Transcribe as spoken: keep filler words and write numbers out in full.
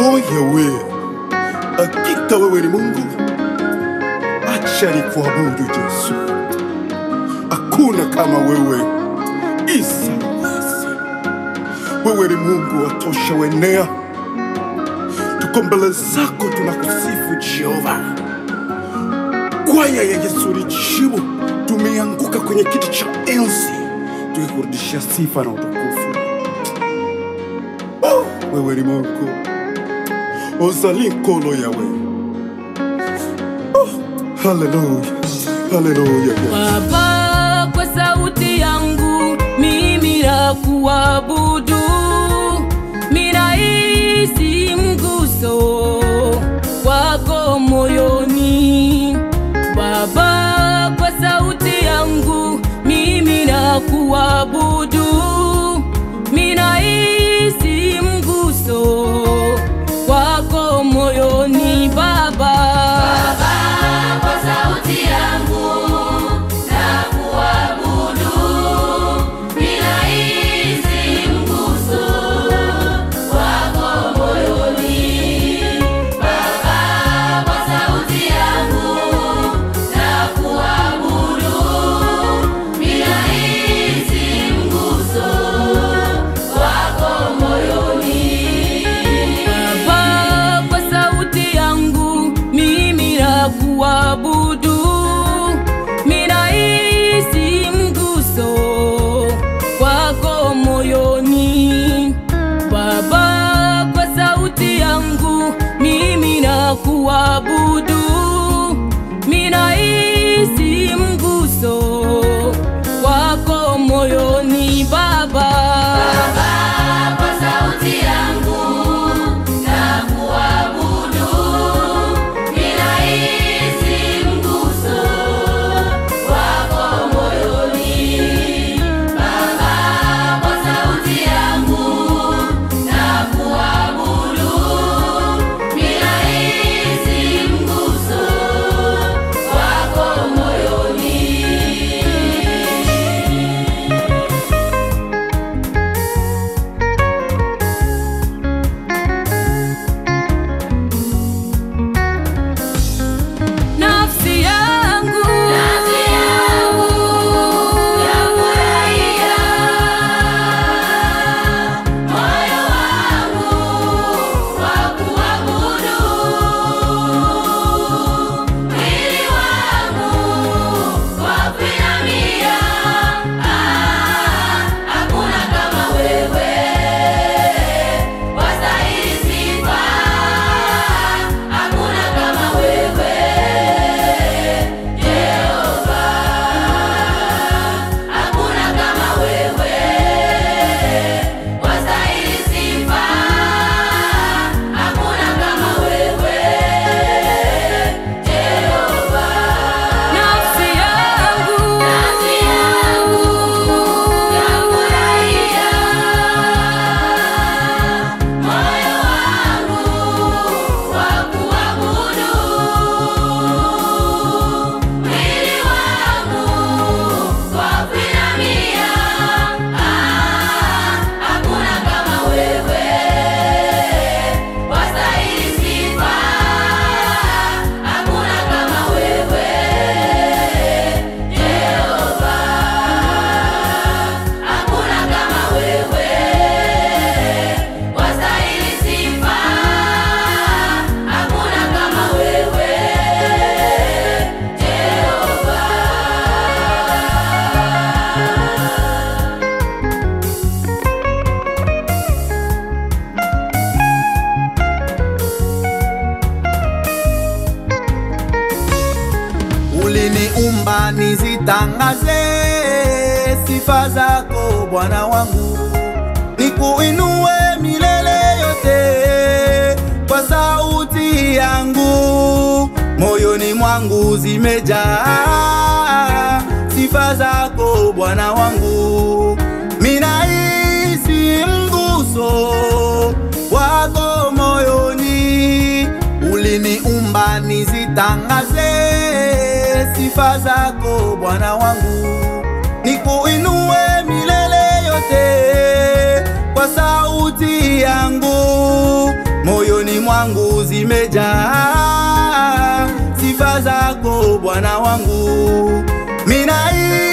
Oh Yahweh, hakika wewe ni Mungu, acha nikuabudu Yesu. Hakuna kama wewe, Isa wasi. Wewe ni Mungu watosha wenea. Tuko mbele zako tunakusifu Jehova. Kwaya ya Yesu lijibu, tumeanguka kwenye kiti cha enzi, tukikurudishia sifa na utukufu. Oh, wewe ni Mungu. Ozalikolo Yahweh. Oh, hallelujah, hallelujah. Baba, kwa sauti yangu mimi nakuabudu, ninahisi mguso wako moyoni. Baba, kwa sauti yangu mimi nakuabudu, ninahisi mguso wako moyoni. Baba, Baba, kwa sauti yangu nakuabudu, ninahisi mguso wako moyoni. Baba, kwa sauti yangu nakuabudu, ninahisi mguso wako moyoni. Baba, kwa sauti yangu mimi nakuabudu, ninahisi mguso wako moyoni. Baba, kwa sauti yangu mimi nakuabudu, ninahisi mguso wako moyoni. Baba, Baba, kwa sauti yangu nakuabudu, ninahisi mguso wako moyoni. Baba, kwa sauti yangu nakuabudu, ninahisi mguso wako moyoni. nafsi yangu Nafsi yangu yafurahia, moyo wangu wakuabudu, mwili wangu wakuinamia. Ah, hakuna kama wewe, wastahili sifa. Hakuna kama wewe Jehova, hakuna kama wewe, wastahili sifa. Hakuna kama wewe Jehova. nafsi yangu Nafsi yangu yafurahia, moyo wangu wakuabudu, mwili wangu wakuinamia. Ah, hakuna kama wewe, wastahili sifa. Hakuna kama wewe Jehova, hakuna kama wewe, wastahili sifa. Hakuna kama wewe Jehova. Uliniumba nizitangaze sifa zako Bwana wangu, nikuinue milele yote kwa sauti yangu. Moyoni mwangu zimejaa sifa zako Bwana wangu, minahisi mguso wako moyoni. Uliniumba nizitangaze sifa zako Bwana wangu, nikuinue milele yote kwa sauti yangu. Moyoni zangu zimejaa sifa zako Bwana wangu. Mina